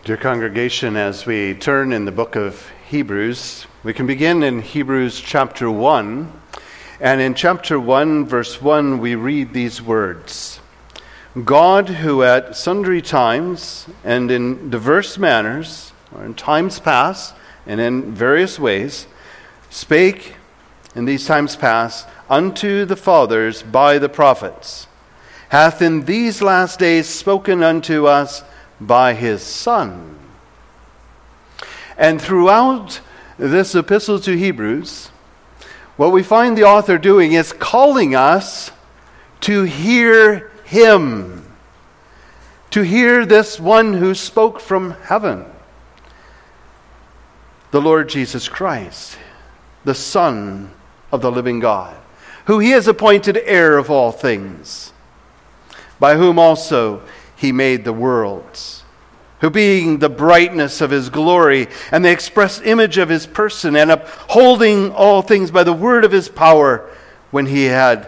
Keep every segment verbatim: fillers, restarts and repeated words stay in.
Dear congregation, as we turn in the book of Hebrews, we can begin in Hebrews chapter one. And in chapter one, verse one, we read these words. God, who at sundry times and in diverse manners, or in times past and in various ways, spake in these times past unto the fathers by the prophets, hath in these last days spoken unto us by his Son. And throughout this epistle to Hebrews, what we find the author doing is calling us to hear him, to hear this one who spoke from heaven, the Lord Jesus Christ, the Son of the living God, who he has appointed heir of all things, by whom also he made the worlds, who being the brightness of his glory and the express image of his person, and upholding all things by the word of his power, when he had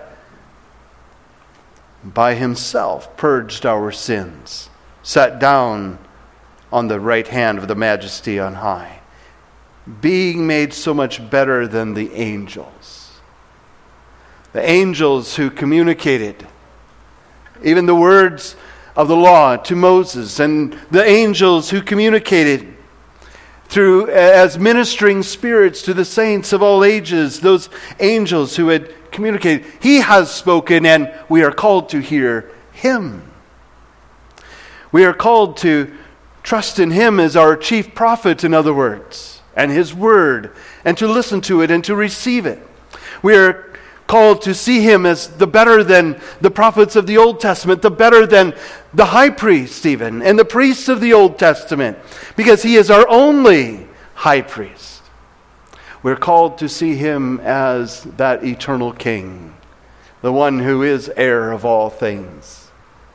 by himself purged our sins, sat down on the right hand of the majesty on high, being made so much better than the angels. The angels who communicated even the words of the law to Moses, and the angels who communicated through as ministering spirits to the saints of all ages, those angels who had communicated. He has spoken, and we are called to hear him. We are called to trust in him as our chief prophet, in other words, and his word, and to listen to it and to receive it. We are called to see him as the better than the prophets of the Old Testament, the better than the high priest even, and the priests of the Old Testament, because he is our only high priest. We're called to see him as that eternal king, the one who is heir of all things.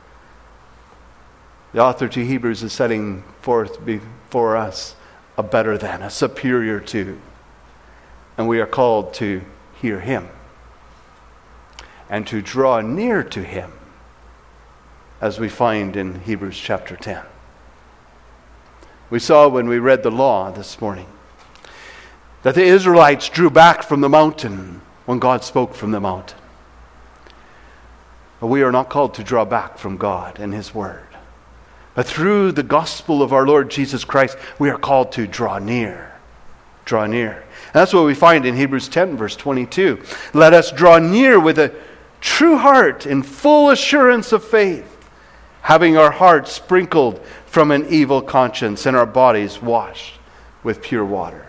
The author to Hebrews is setting forth before us a better than, a superior to, and we are called to hear him and to draw near to him, as we find in Hebrews chapter ten. We saw when we read the law this morning that the Israelites drew back from the mountain when God spoke from the mountain. But we are not called to draw back from God and his word. But through the gospel of our Lord Jesus Christ, we are called to draw near. Draw near. And that's what we find in Hebrews ten, verse twenty-two. Let us draw near with a true heart in full assurance of faith, having our hearts sprinkled from an evil conscience and our bodies washed with pure water.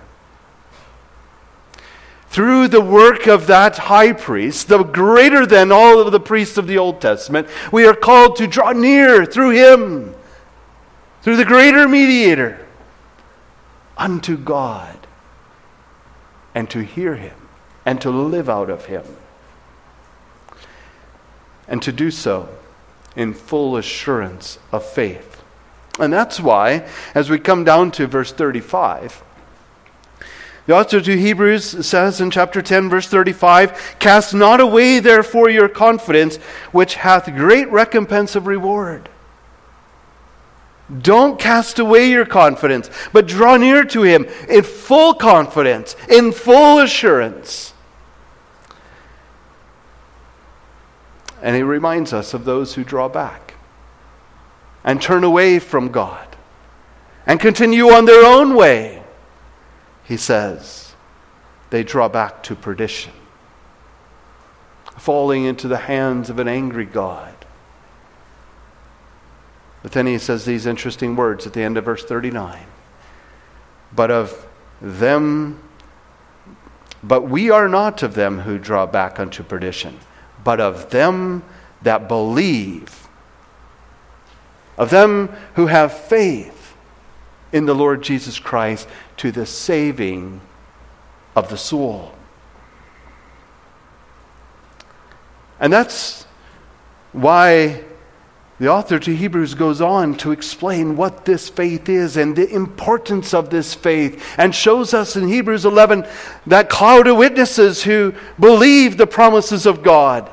Through the work of that high priest, the greater than all of the priests of the Old Testament, we are called to draw near through him, through the greater mediator, unto God, and to hear him, and to live out of him. And to do so in full assurance of faith. And that's why, as we come down to verse thirty-five, the author to Hebrews says in chapter ten, verse thirty-five, cast not away therefore your confidence, which hath great recompense of reward. Don't cast away your confidence, but draw near to him in full confidence, in full assurance. And he reminds us of those who draw back and turn away from God and continue on their own way. He says they draw back to perdition, falling into the hands of an angry God. But then he says these interesting words at the end of verse thirty-nine. But of them, but we are not of them who draw back unto perdition, but of them that believe, of them who have faith in the Lord Jesus Christ to the saving of the soul. And that's why the author to Hebrews goes on to explain what this faith is and the importance of this faith, and shows us in Hebrews eleven that cloud of witnesses who believed the promises of God,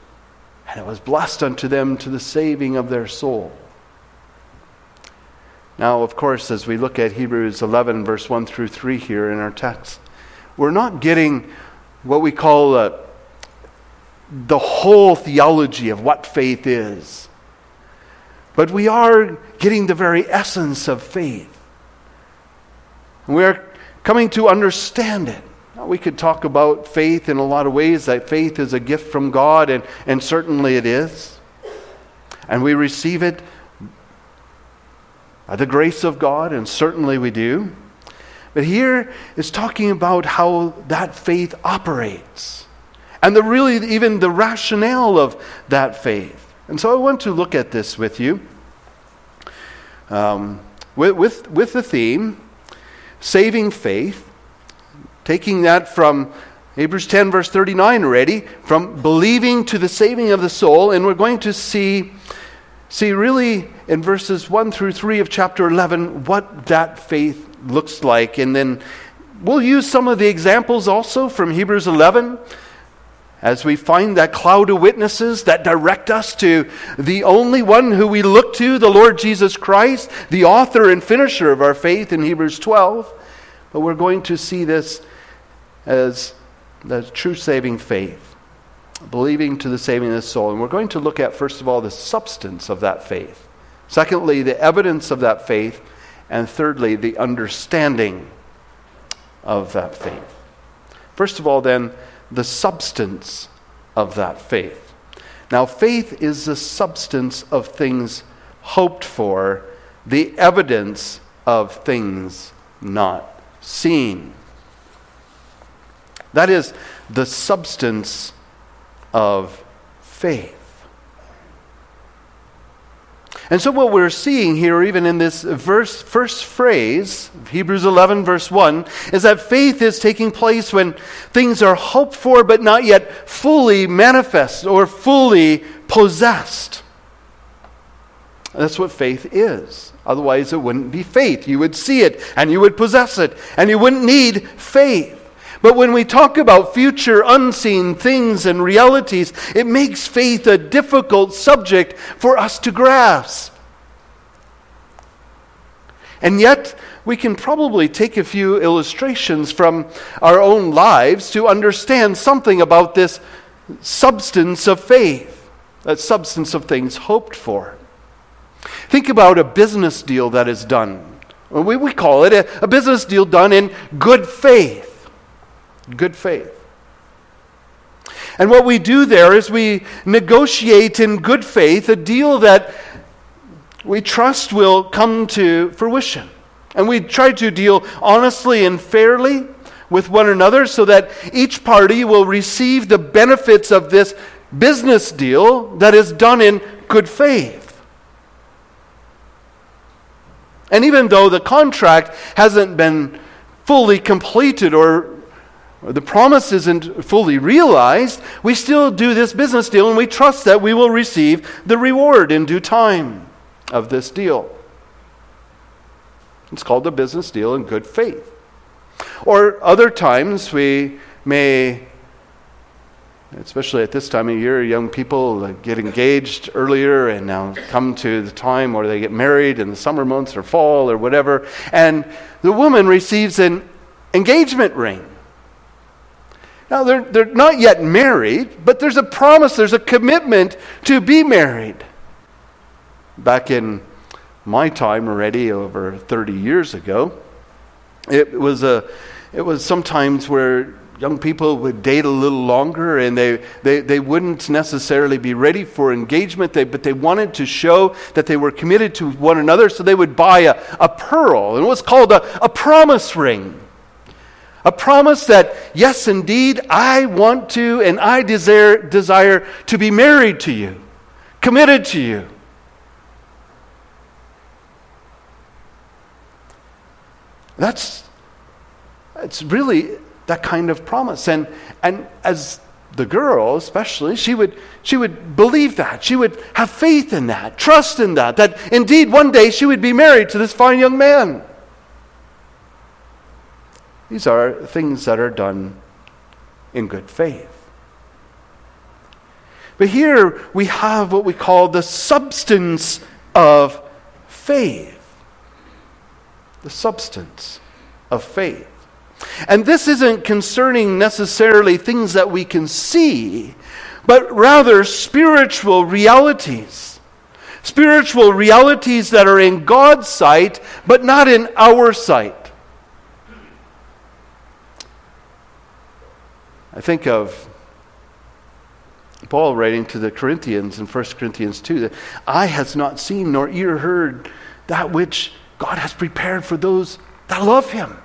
and it was blessed unto them to the saving of their soul. Now, of course, as we look at Hebrews eleven, verse one through three here in our text, we're not getting what we call uh, the whole theology of what faith is. But we are getting the very essence of faith. We are coming to understand it. Now, we could talk about faith in a lot of ways, that faith is a gift from God, and, and certainly it is. And we receive it by the grace of God, and certainly we do. But here is talking about how that faith operates, and the really even the rationale of that faith. And so I want to look at this with you, um, with, with with the theme, saving faith, taking that from Hebrews ten verse thirty-nine already, from believing to the saving of the soul, and we're going to see see really in verses one through three of chapter eleven what that faith looks like. And then we'll use some of the examples also from Hebrews eleven as we find that cloud of witnesses that direct us to the only one who we look to, the Lord Jesus Christ, the author and finisher of our faith in Hebrews twelve. But we're going to see this as the true saving faith, believing to the saving of the soul. And we're going to look at, first of all, the substance of that faith. Secondly, the evidence of that faith. And thirdly, the understanding of that faith. First of all, then, the substance of that faith. Now, faith is the substance of things hoped for, the evidence of things not seen. That is the substance of faith. And so what we're seeing here, even in this verse, first phrase, Hebrews eleven verse one, is that faith is taking place when things are hoped for but not yet fully manifest or fully possessed. That's what faith is. Otherwise it wouldn't be faith. You would see it and you would possess it and you wouldn't need faith. But when we talk about future unseen things and realities, it makes faith a difficult subject for us to grasp. And yet, we can probably take a few illustrations from our own lives to understand something about this substance of faith, that substance of things hoped for. Think about a business deal that is done. We, we call it a, a business deal done in good faith. Good faith. And what we do there is we negotiate in good faith a deal that we trust will come to fruition. And we try to deal honestly and fairly with one another so that each party will receive the benefits of this business deal that is done in good faith. And even though the contract hasn't been fully completed or or the promise isn't fully realized, we still do this business deal and we trust that we will receive the reward in due time of this deal. It's called a business deal in good faith. Or other times we may, especially at this time of year, young people get engaged earlier and now come to the time where they get married in the summer months or fall or whatever, and the woman receives an engagement ring. Now, they're, they're not yet married, but there's a promise, there's a commitment to be married. Back in my time already, over thirty years ago, it was a, it was sometimes where young people would date a little longer and they, they, they wouldn't necessarily be ready for engagement, they, but they wanted to show that they were committed to one another, so they would buy a, a pearl, and it was called a, a promise ring. A promise that, yes, indeed, I want to and I desire, desire to be married to you, committed to you. That's, it's really that kind of promise. And, and as the girl especially, she would, she would believe that. She would have faith in that, trust in that, that indeed one day she would be married to this fine young man. These are things that are done in good faith. But here we have what we call the substance of faith. The substance of faith. And this isn't concerning necessarily things that we can see, but rather spiritual realities. Spiritual realities that are in God's sight, but not in our sight. I think of Paul writing to the Corinthians in First Corinthians two, that eye has not seen nor ear heard that which God has prepared for those that love Him.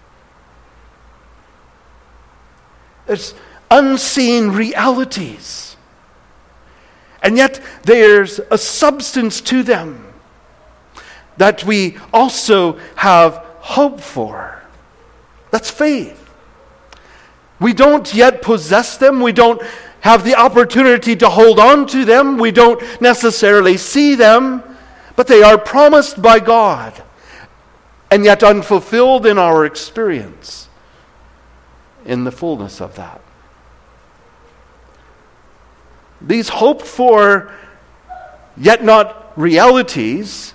It's unseen realities. And yet there's a substance to them that we also have hope for. That's faith. We don't yet possess them. We don't have the opportunity to hold on to them. We don't necessarily see them, but they are promised by God, and yet unfulfilled in our experience in the fullness of that. These hoped for, yet not realities,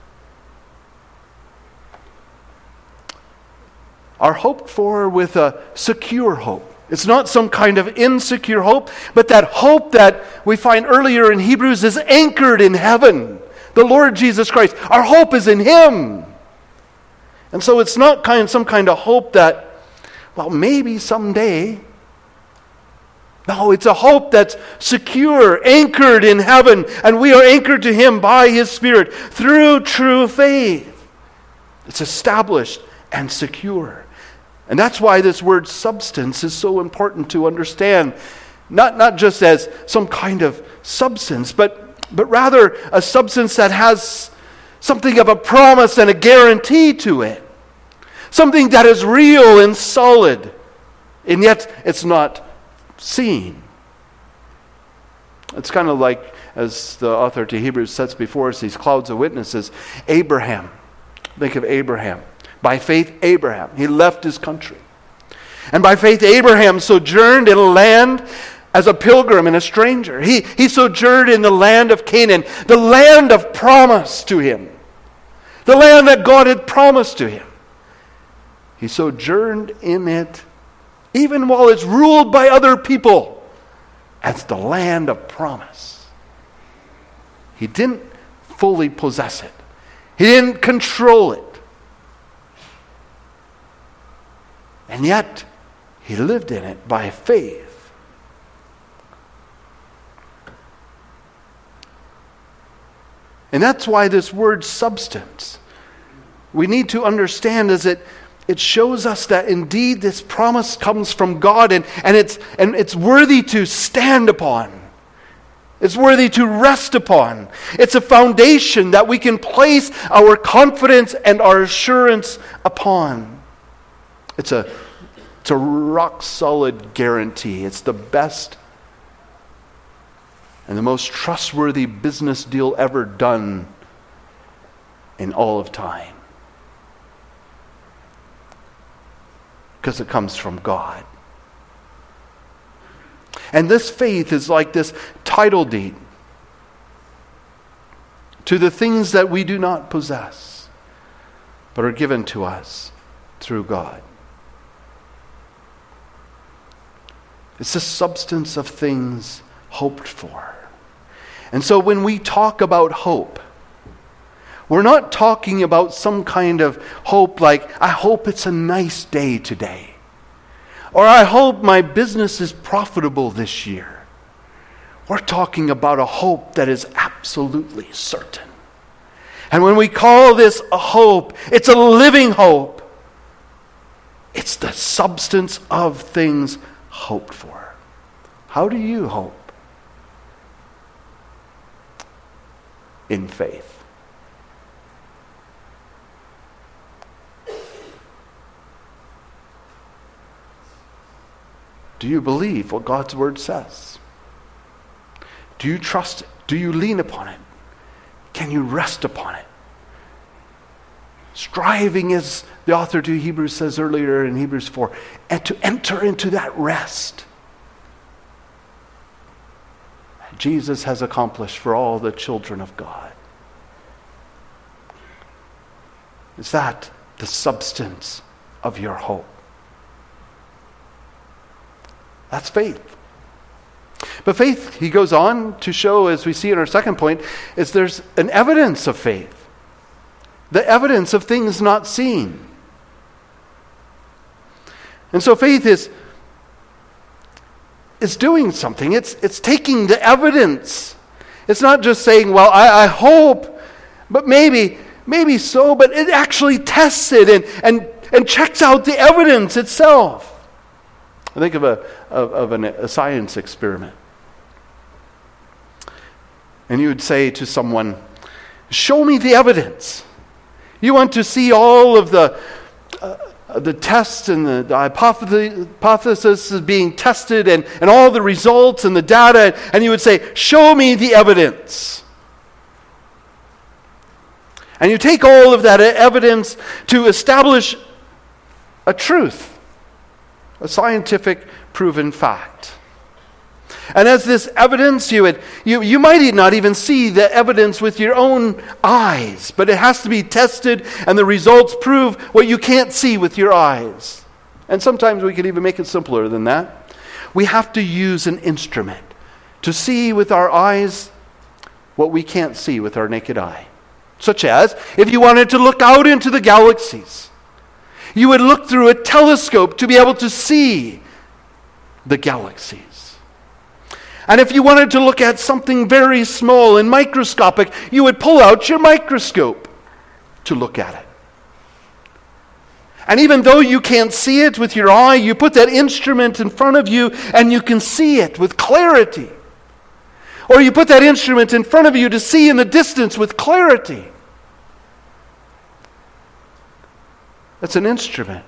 are hoped for with a secure hope. It's not some kind of insecure hope, but that hope that we find earlier in Hebrews is anchored in heaven. The Lord Jesus Christ. Our hope is in Him. And so it's not kind some kind of hope that, well, maybe someday. No, it's a hope that's secure, anchored in heaven, and we are anchored to Him by His Spirit through true faith. It's established and secure. And that's why this word substance is so important to understand. Not, not just as some kind of substance, but, but rather a substance that has something of a promise and a guarantee to it. Something that is real and solid, and yet it's not seen. It's kind of like, as the author to Hebrews sets before us, these clouds of witnesses. Abraham. Think of Abraham. By faith, Abraham. He left his country. And by faith, Abraham sojourned in a land as a pilgrim and a stranger. He, he sojourned in the land of Canaan, the land of promise to him. The land that God had promised to him. He sojourned in it, even while it's ruled by other people, as the land of promise. He didn't fully possess it. He didn't control it. And yet, he lived in it by faith. And that's why this word substance, we need to understand is it It shows us that indeed this promise comes from God, and, and, it's, and it's worthy to stand upon. It's worthy to rest upon. It's a foundation that we can place our confidence and our assurance upon. It's a, it's a rock-solid guarantee. It's the best and the most trustworthy business deal ever done in all of time. Because it comes from God. And this faith is like this title deed to the things that we do not possess, but are given to us through God. It's the substance of things hoped for. And so when we talk about hope, we're not talking about some kind of hope like, I hope it's a nice day today. Or I hope my business is profitable this year. We're talking about a hope that is absolutely certain. And when we call this a hope, it's a living hope. It's the substance of things hoped for. How do you hope? In faith. Do you believe what God's word says? Do you trust it? Do you lean upon it? Can you rest upon it? Striving, as the author to Hebrews says earlier in Hebrews four, and to enter into that rest Jesus has accomplished for all the children of God. It's that the substance of your hope. That's faith. But faith, he goes on to show, as we see in our second point, is there's an evidence of faith. The evidence of things not seen. And so faith is, is doing something. It's, it's taking the evidence. It's not just saying, well, I, I hope, but maybe, maybe so, but it actually tests it and, and, and checks out the evidence itself. I think of a of, of an, a science experiment. And you would say to someone, show me the evidence. You want to see all of the uh, the tests and the, the hypothesis is being tested and, and all the results and the data, and you would say, show me the evidence. And you take all of that evidence to establish a truth, a scientific proven fact. And as this evidence, you would you, you might not even see the evidence with your own eyes, but it has to be tested, and the results prove what you can't see with your eyes. And sometimes we could even make it simpler than that. We have to use an instrument to see with our eyes what we can't see with our naked eye. Such as, if you wanted to look out into the galaxies, you would look through a telescope to be able to see the galaxies. And if you wanted to look at something very small and microscopic, you would pull out your microscope to look at it. And even though you can't see it with your eye, you put that instrument in front of you and you can see it with clarity. Or you put that instrument in front of you to see in the distance with clarity. That's an instrument.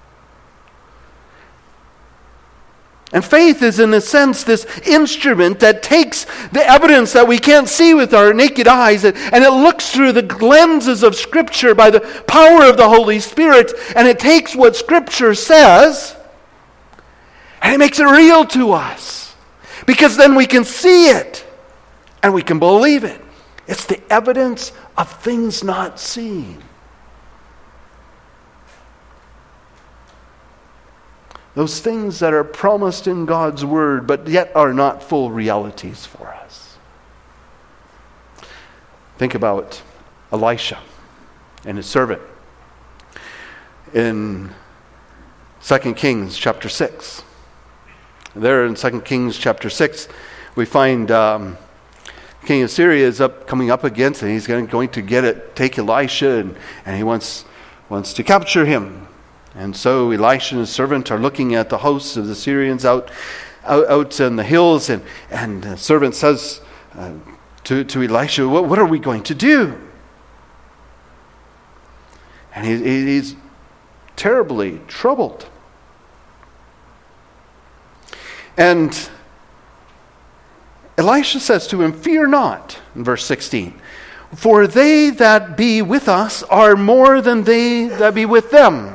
And faith is, in a sense, this instrument that takes the evidence that we can't see with our naked eyes, and, and it looks through the lenses of Scripture by the power of the Holy Spirit, and it takes what Scripture says, and it makes it real to us. Because then we can see it, and we can believe it. It's the evidence of things not seen. Those things that are promised in God's Word, but yet are not full realities for us. Think about Elisha and his servant. In Second Kings chapter six. There in Second Kings chapter six, we find um, King of Syria is up coming up against, and he's going, going to get it, take Elisha, and, and he wants, wants to capture him. And so Elisha and his servant are looking at the hosts of the Syrians out out, out in the hills, and, and the servant says uh, to, to Elisha, what, what are we going to do? And he, he's terribly troubled. And Elisha says to him, fear not, in verse sixteen, for they that be with us are more than they that be with them.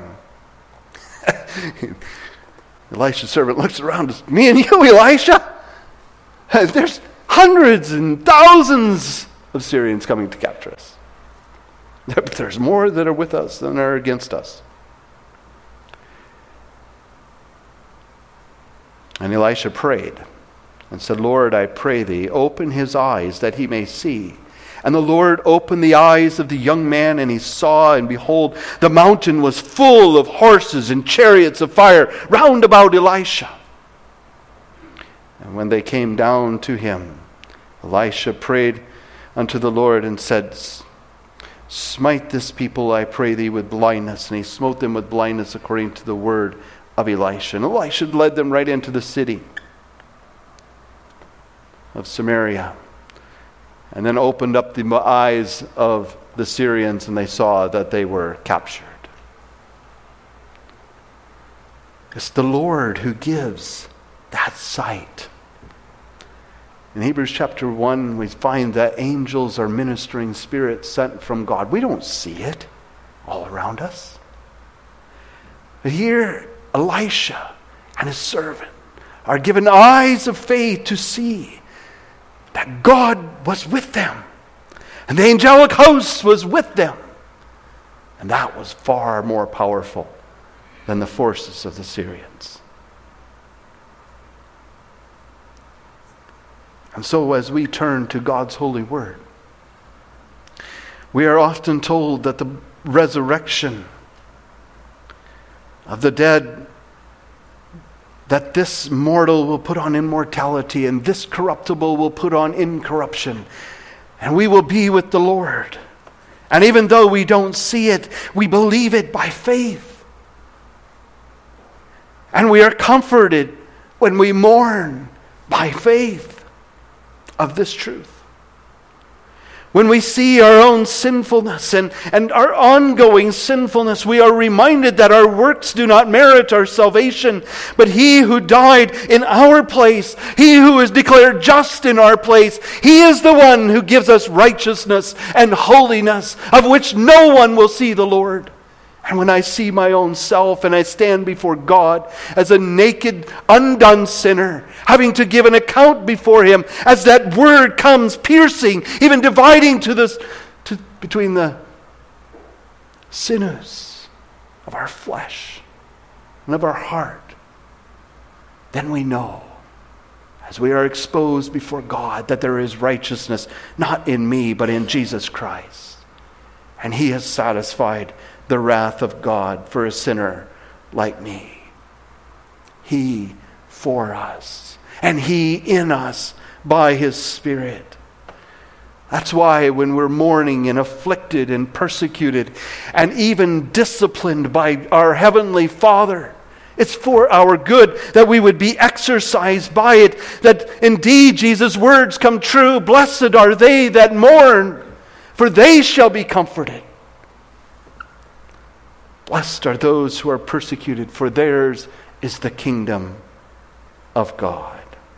Elisha's servant looks around, me and you, Elisha? There's hundreds and thousands of Syrians coming to capture us. There's more that are with us than are against us. And Elisha prayed and said, Lord, I pray thee, open his eyes that he may see. And the Lord opened the eyes of the young man, and he saw, and behold, the mountain was full of horses and chariots of fire round about Elisha. And when they came down to him, Elisha prayed unto the Lord and said, smite this people, I pray thee, with blindness. And he smote them with blindness according to the word of Elisha. And Elisha led them right into the city of Samaria. And then opened up the eyes of the Syrians, and they saw that they were captured. It's the Lord who gives that sight. In Hebrews chapter one, we find that angels are ministering spirits sent from God. We don't see it all around us. But here, Elisha and his servant are given eyes of faith to see that God was with them. And the angelic host was with them. And that was far more powerful than the forces of the Syrians. And so as we turn to God's holy word, we are often told that the resurrection of the dead, that this mortal will put on immortality and this corruptible will put on incorruption, and we will be with the Lord. And even though we don't see it, we believe it by faith. And we are comforted when we mourn by faith of this truth. When we see our own sinfulness and, and our ongoing sinfulness, we are reminded that our works do not merit our salvation, but He who died in our place, He who is declared just in our place, He is the one who gives us righteousness and holiness, of which no one will see the Lord. And when I see my own self and I stand before God as a naked, undone sinner, having to give an account before Him, as that word comes piercing, even dividing to this, to, between the sinews of our flesh and of our heart, then we know, as we are exposed before God, that there is righteousness, not in me, but in Jesus Christ. And He has satisfied the wrath of God for a sinner like me. He for us, and He in us by His Spirit. That's why when we're mourning and afflicted and persecuted and even disciplined by our Heavenly Father, it's for our good, that we would be exercised by it, that indeed Jesus' words come true. Blessed are they that mourn, for they shall be comforted. Blessed are those who are persecuted, for theirs is the kingdom of God.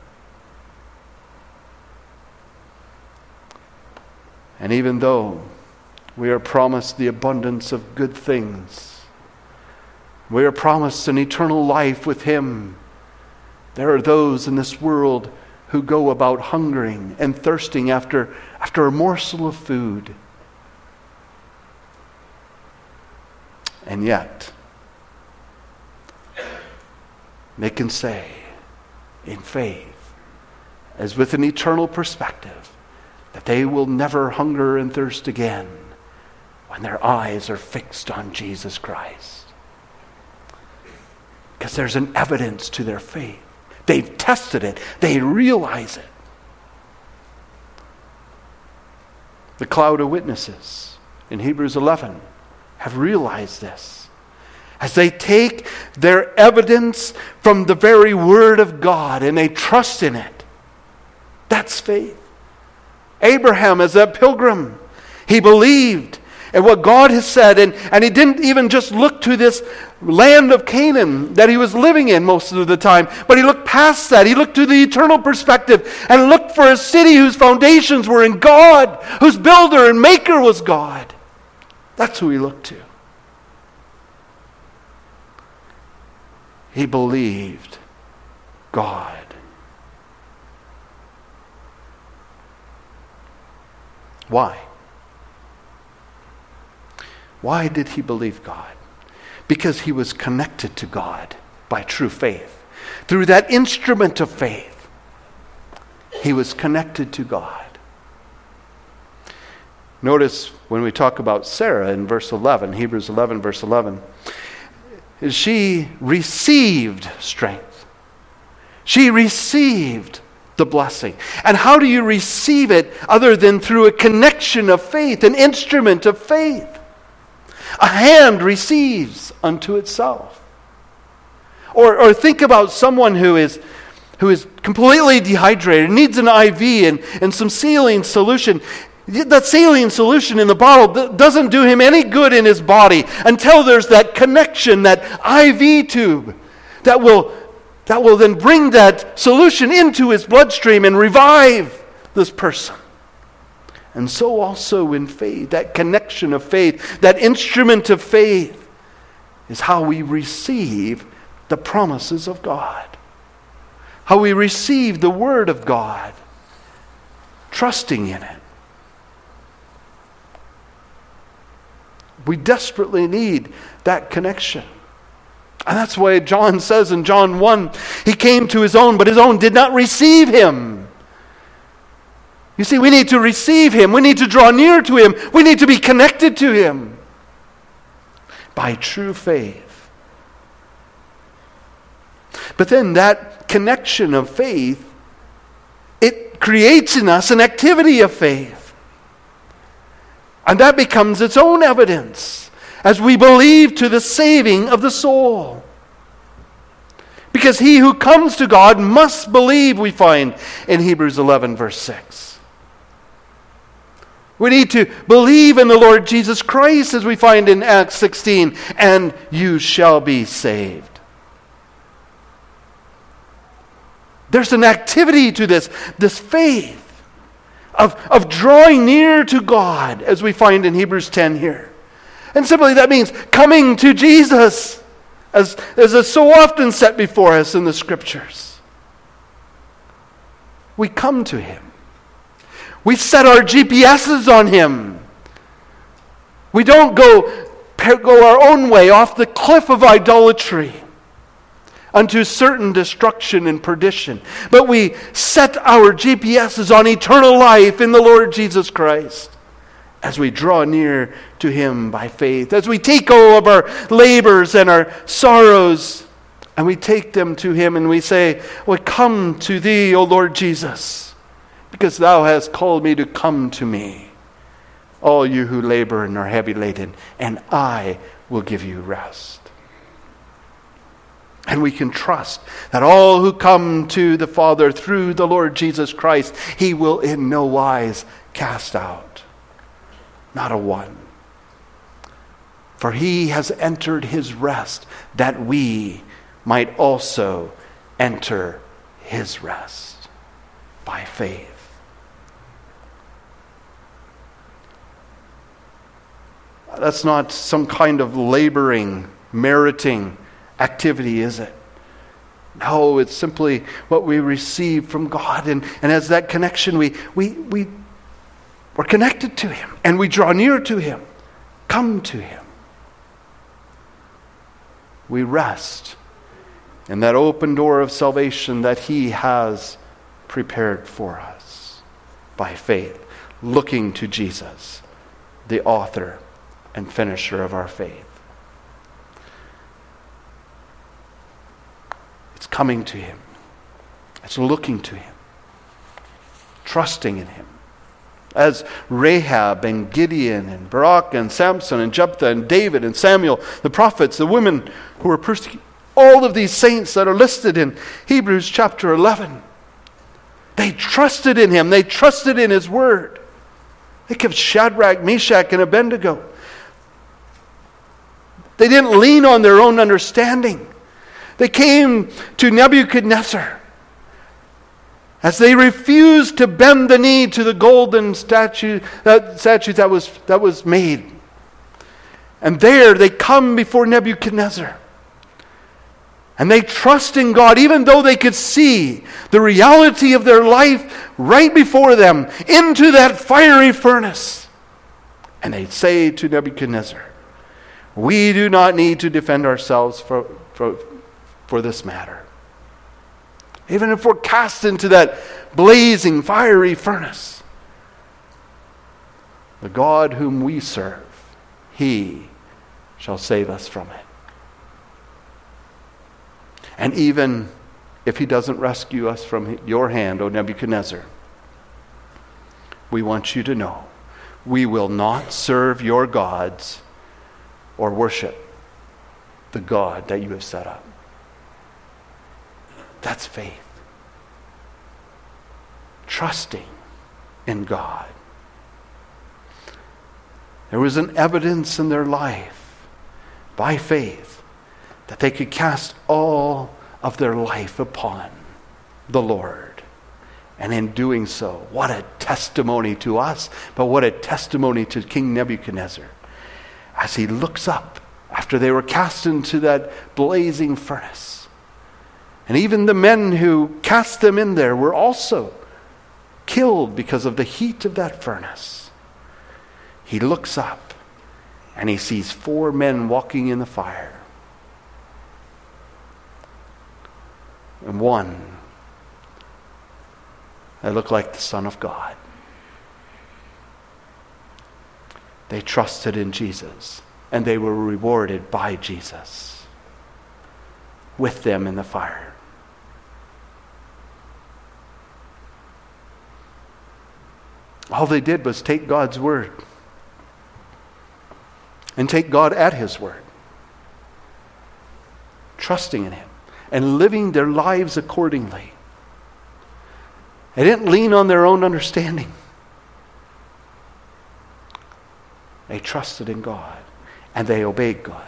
And even though we are promised the abundance of good things, we are promised an eternal life with Him, there are those in this world who go about hungering and thirsting after, after a morsel of food. And yet, they can say, in faith, as with an eternal perspective, that they will never hunger and thirst again when their eyes are fixed on Jesus Christ. Because there's an evidence to their faith. They've tested it. They realize it. The cloud of witnesses in Hebrews eleven have realized this. As they take their evidence from the very Word of God and they trust in it. That's faith. Abraham, as a pilgrim, he believed in what God has said, and, and he didn't even just look to this land of Canaan that he was living in most of the time, but he looked past that. He looked to the eternal perspective and looked for a city whose foundations were in God, whose builder and maker was God. That's who he looked to. He believed God. Why? Why did he believe God? Because he was connected to God by true faith. Through that instrument of faith, he was connected to God. Notice when we talk about Sarah in verse eleven, Hebrews eleven, verse eleven, she received strength. She received the blessing. And how do you receive it other than through a connection of faith, an instrument of faith? A hand receives unto itself. Or, or think about someone who is who is completely dehydrated, needs an I V and, and some saline solution. That saline solution in the bottle doesn't do him any good in his body until there's that connection, that I V tube that will, that will then bring that solution into his bloodstream and revive this person. And so also in faith, that connection of faith, that instrument of faith is how we receive the promises of God. How we receive the Word of God, trusting in it. We desperately need that connection. And that's why John says in John one, he came to his own, but his own did not receive him. You see, we need to receive him. We need to draw near to him. We need to be connected to him by true faith. But then that connection of faith, it creates in us an activity of faith. And that becomes its own evidence as we believe to the saving of the soul. Because he who comes to God must believe, we find in Hebrews eleven verse six. We need to believe in the Lord Jesus Christ, as we find in Acts sixteen, and you shall be saved. There's an activity to this, this faith of, of drawing near to God, as we find in Hebrews ten here. And simply that means coming to Jesus, as, as is so often set before us in the Scriptures. We come to him. We set our G P S's on him. We don't go, go our own way off the cliff of idolatry unto certain destruction and perdition. But we set our G P S's on eternal life in the Lord Jesus Christ as we draw near to him by faith, as we take all of our labors and our sorrows and we take them to him and we say, "We come to thee, O Lord Jesus, because thou hast called me to come to me, all you who labor and are heavy laden, and I will give you rest." And we can trust that all who come to the Father through the Lord Jesus Christ, he will in no wise cast out. Not a one. For he has entered his rest, that we might also enter his rest by faith. That's not some kind of laboring, meriting activity, is it? No, it's simply what we receive from God. And, and as that connection, we, we, we, we're connected to him. And we draw near to him. Come to him. We rest in that open door of salvation that he has prepared for us by faith, looking to Jesus, the author and finisher of our faith. It's coming to him. It's looking to him. Trusting in him. As Rahab and Gideon and Barak and Samson and Jephthah and David and Samuel, the prophets, the women who were persecuted, all of these saints that are listed in Hebrews chapter eleven, they trusted in him. They trusted in his word. Think of Shadrach, Meshach, and Abednego. They didn't lean on their own understanding. They came to Nebuchadnezzar as they refused to bend the knee to the golden statue, that statue that was, that was made. And there they come before Nebuchadnezzar. And they trust in God, even though they could see the reality of their life right before them, into that fiery furnace. And they say to Nebuchadnezzar, "We do not need to defend ourselves for, for, for this matter. Even if we're cast into that blazing, fiery furnace, the God whom we serve, he shall save us from it. And even if he doesn't rescue us from your hand, O Nebuchadnezzar, we want you to know, we will not serve your gods or worship the God that you have set up." That's faith. Trusting in God. There was an evidence in their life by faith that they could cast all of their life upon the Lord. And in doing so, what a testimony to us, but what a testimony to King Nebuchadnezzar as he looks up after they were cast into that blazing furnace. And even the men who cast them in there were also killed because of the heat of that furnace. He looks up and he sees four men walking in the fire. And one that looked like the Son of God. They trusted in Jesus, and they were rewarded by Jesus with them in the fire. All they did was take God's word and take God at his word, trusting in him and living their lives accordingly. They didn't lean on their own understanding. They trusted in God and they obeyed God.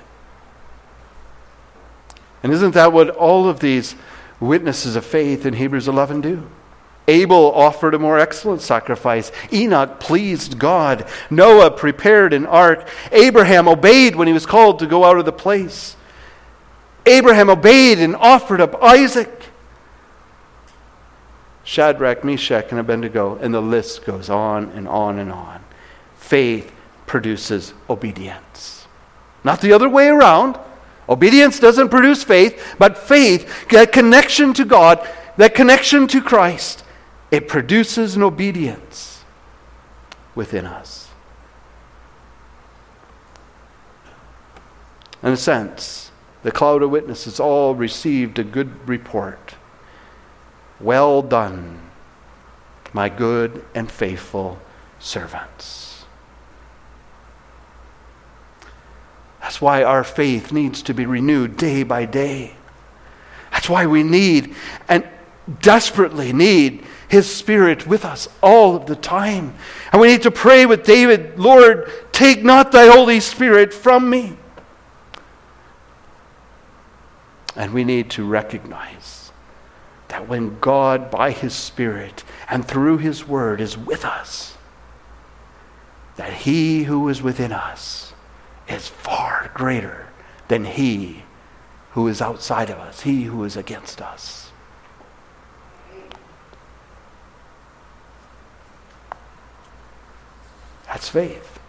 And isn't that what all of these witnesses of faith in Hebrews eleven do? Abel offered a more excellent sacrifice. Enoch pleased God. Noah prepared an ark. Abraham obeyed when he was called to go out of the place. Abraham obeyed and offered up Isaac. Shadrach, Meshach, and Abednego, and the list goes on and on and on. Faith produces obedience. Not the other way around. Obedience doesn't produce faith, but faith, that connection to God, that connection to Christ, it produces an obedience within us. In a sense, the cloud of witnesses all received a good report. Well done, my good and faithful servants. That's why our faith needs to be renewed day by day. That's why we need and desperately need His Spirit with us all of the time. And we need to pray with David, Lord, take not thy Holy Spirit from me. And we need to recognize that when God, by His Spirit and through His Word, is with us, that He who is within us is far greater than he who is outside of us, he who is against us. That's faith.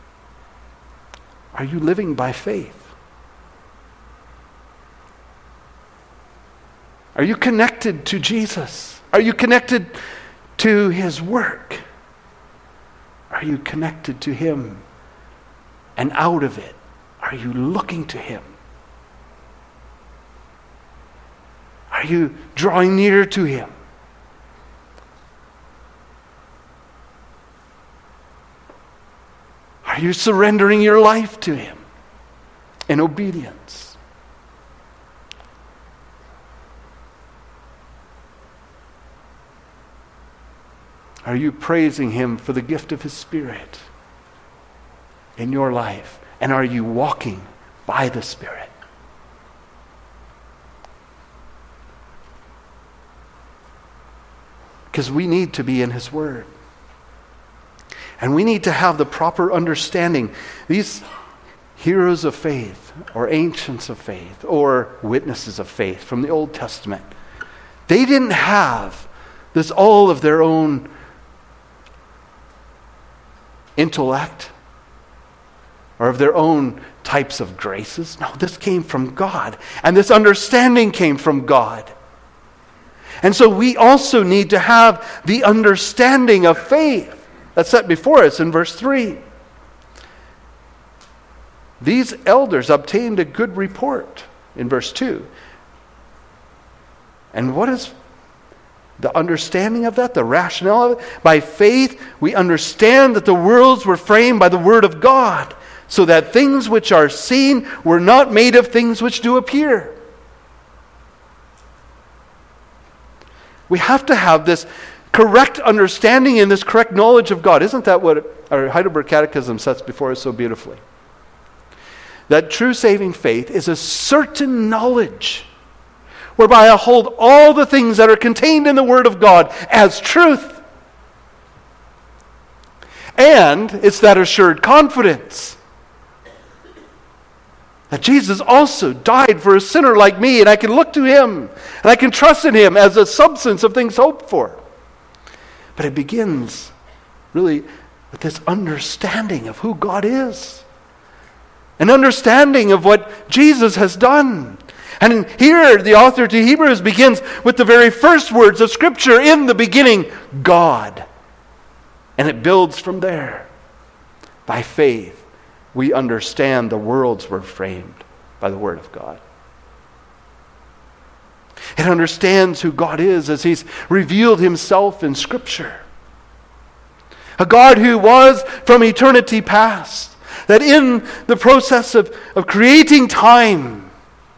Are you living by faith? Are you connected to Jesus? Are you connected to His work? Are you connected to Him? And out of it, are you looking to Him? Are you drawing near to Him? Are you surrendering your life to Him in obedience? Are you praising Him for the gift of His Spirit in your life? And are you walking by the Spirit? Because we need to be in His Word. And we need to have the proper understanding. These heroes of faith, or ancients of faith, or witnesses of faith from the Old Testament, they didn't have this all of their own intellect or of their own types of graces. No, this came from God. And this understanding came from God. And so we also need to have the understanding of faith that's set before us in verse three. These elders obtained a good report in verse two. And what is the understanding of that, the rationale of it? By faith, we understand that the worlds were framed by the Word of God, so that things which are seen were not made of things which do appear. We have to have this correct understanding and this correct knowledge of God. Isn't that what our Heidelberg Catechism sets before us so beautifully? That true saving faith is a certain knowledge whereby I hold all the things that are contained in the Word of God as truth. And it's that assured confidence that Jesus also died for a sinner like me, and I can look to Him, and I can trust in Him as a substance of things hoped for. But it begins really with this understanding of who God is. an understanding of what Jesus has done. And here, the author to Hebrews begins with the very first words of Scripture, in the beginning, God. And it builds from there. By faith, we understand the worlds were framed by the Word of God. It understands who God is as He's revealed Himself in Scripture. A God who was from eternity past, that in the process of, of creating time,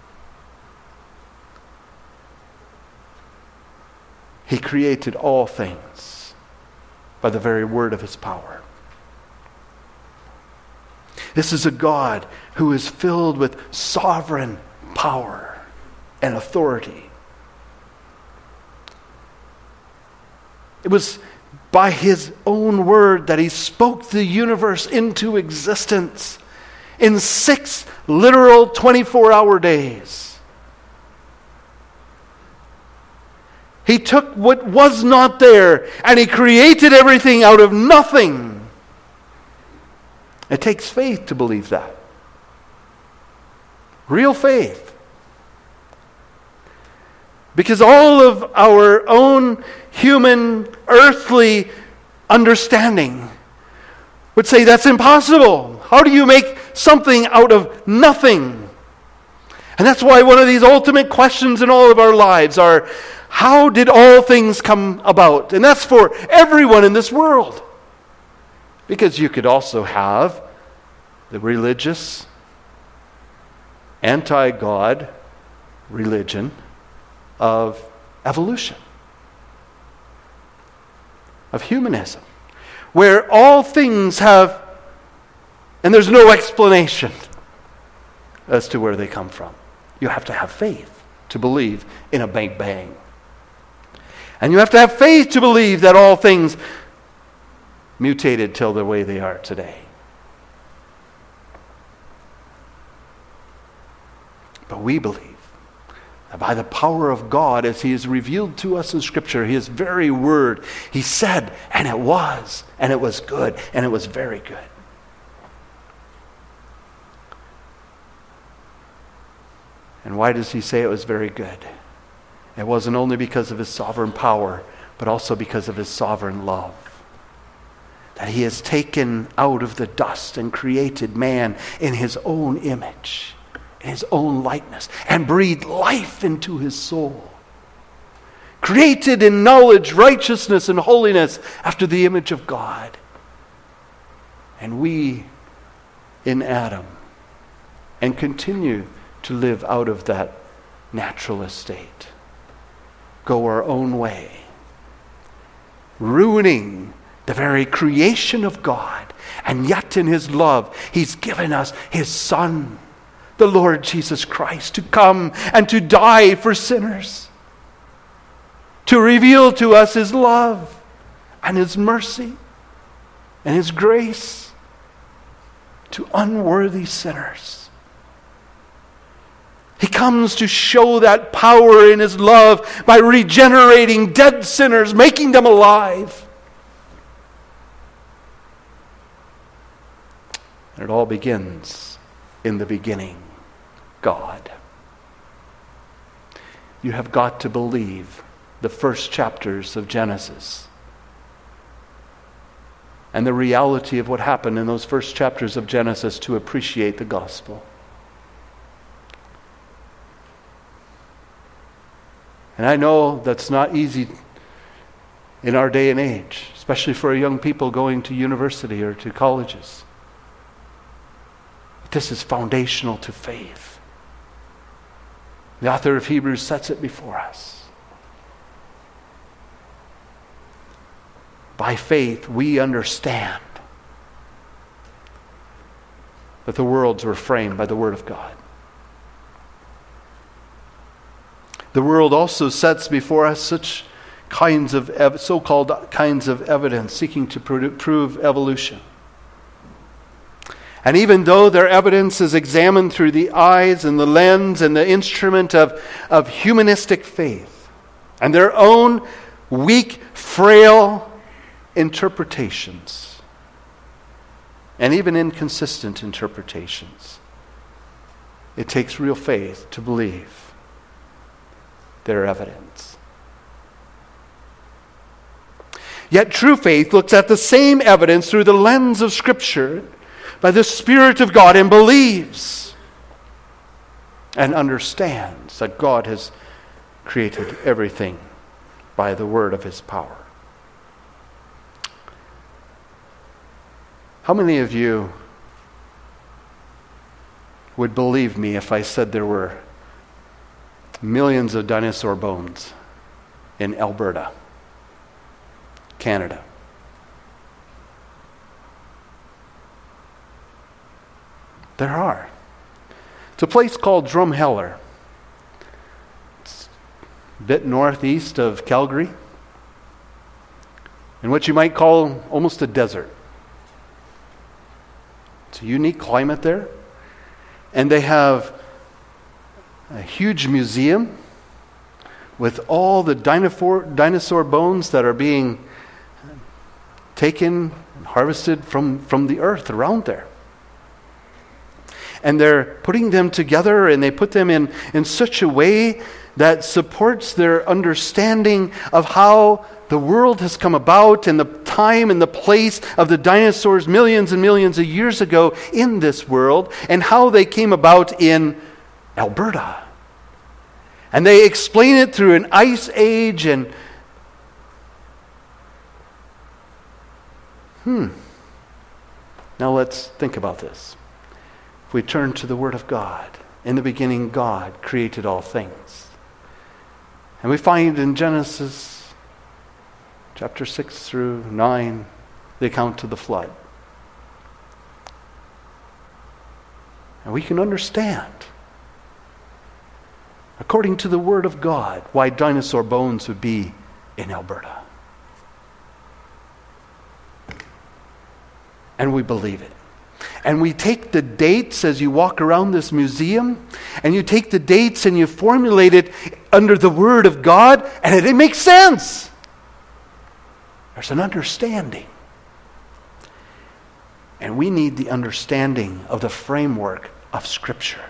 He created all things by the very word of His power. This is a God who is filled with sovereign power and authority. It was by His own word that He spoke the universe into existence in six literal twenty-four hour days. He took what was not there and He created everything out of nothing. It takes faith to believe that. Real faith. Because all of our own human, earthly understanding would say that's impossible. How do you make something out of nothing? And that's why one of these ultimate questions in all of our lives are, how did all things come about? And that's for everyone in this world. Because you could also have the religious, anti-God religion of evolution, of humanism, where all things have, and there's no explanation as to where they come from. You have to have faith to believe in a Big Bang. And you have to have faith to believe that all things mutated till the way they are today. But we believe that by the power of God, as He is revealed to us in Scripture, His very word, He said, and it was, and it was good, and it was very good. And why does He say it was very good? It wasn't only because of His sovereign power, but also because of His sovereign love. That He has taken out of the dust and created man in His own image, in His own likeness, and breathed life into his soul. Created in knowledge, righteousness, and holiness after the image of God. And we in Adam, and continue to live out of that natural estate. Go our own way, ruining the very creation of God. And yet in His love, He's given us His Son, the Lord Jesus Christ, to come and to die for sinners, to reveal to us His love and His mercy and His grace to unworthy sinners. He comes to show that power in His love by regenerating dead sinners, making them alive. And it all begins in the beginning, God. You have got to believe the first chapters of Genesis and the reality of what happened in those first chapters of Genesis to appreciate the gospel. And I know that's not easy in our day and age, especially for young people going to university or to colleges. But this is foundational to faith. The author of Hebrews sets it before us. By faith, we understand that the worlds were framed by the Word of God. The world also sets before us such kinds of ev- so-called kinds of evidence seeking to pro- prove evolution. And even though their evidence is examined through the eyes and the lens and the instrument of, of humanistic faith and their own weak, frail interpretations and even inconsistent interpretations, It takes real faith to believe their evidence. Yet true faith looks at the same evidence through the lens of Scripture by the Spirit of God and believes and understands that God has created everything by the word of his power. How many of you would believe me if I said there were millions of dinosaur bones in Alberta, Canada? There are. It's a place called Drumheller. It's a bit northeast of Calgary, in what you might call almost a desert. It's a unique climate there. And they have a huge museum with all the dinosaur, dinosaur bones that are being taken and harvested from, from the earth around there. And they're putting them together, and they put them in, in such a way that supports their understanding of how the world has come about and the time and the place of the dinosaurs millions and millions of years ago in this world, and how they came about in Alberta. And they explain it through an ice age and hmm. Now let's think about this. If we turn to the Word of God, in the beginning God created all things. And we find in Genesis chapter six through nine the account of the flood. And we can understand, according to the Word of God, why dinosaur bones would be in Alberta. And we believe it. And we take the dates as you walk around this museum, and you take the dates and you formulate it under the Word of God, and it, it makes sense. There's an understanding. And we need the understanding of the framework of Scripture.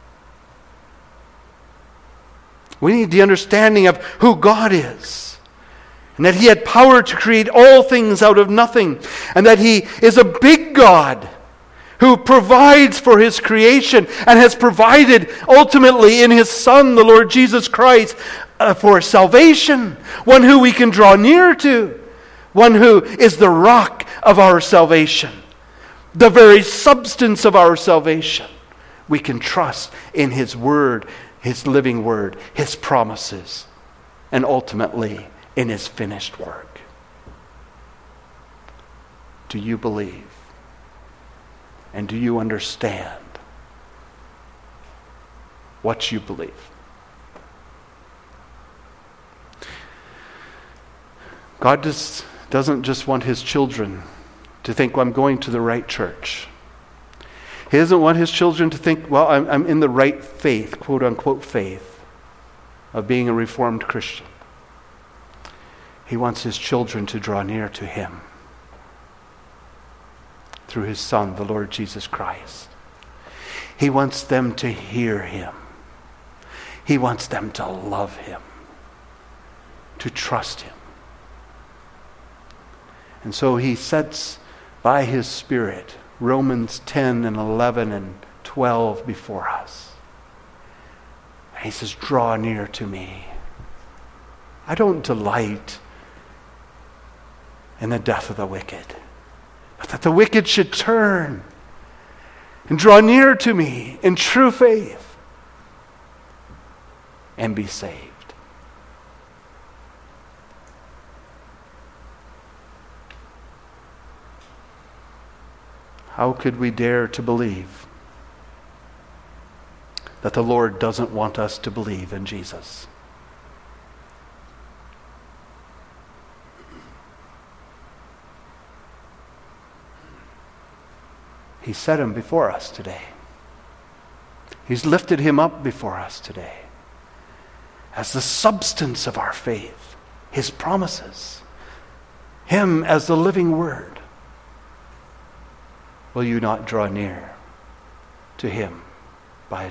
We need the understanding of who God is, and that He had power to create all things out of nothing, and that He is a big God who provides for His creation and has provided ultimately in His Son, the Lord Jesus Christ, uh, for salvation, one who we can draw near to, one who is the rock of our salvation, the very substance of our salvation. We can trust in His Word, His living Word, His promises, and ultimately in His finished work. Do you believe? And do you understand what you believe? God just doesn't just want His children to think, well, I'm going to the right church. He doesn't want His children to think, well, I'm, I'm in the right faith, quote unquote faith, of being a Reformed Christian. He wants His children to draw near to Him through His Son, the Lord Jesus Christ. He wants them to hear Him. He wants them to love Him, to trust Him. And so He sets by His Spirit Romans ten and eleven and twelve before us. And He says, draw near to me. I don't delight in the death of the wicked, but that the wicked should turn and draw near to me in true faith and be saved. How could we dare to believe that the Lord doesn't want us to believe in Jesus? He set Him before us today. He's lifted Him up before us today as the substance of our faith, His promises, Him as the living Word. Will you not draw near to Him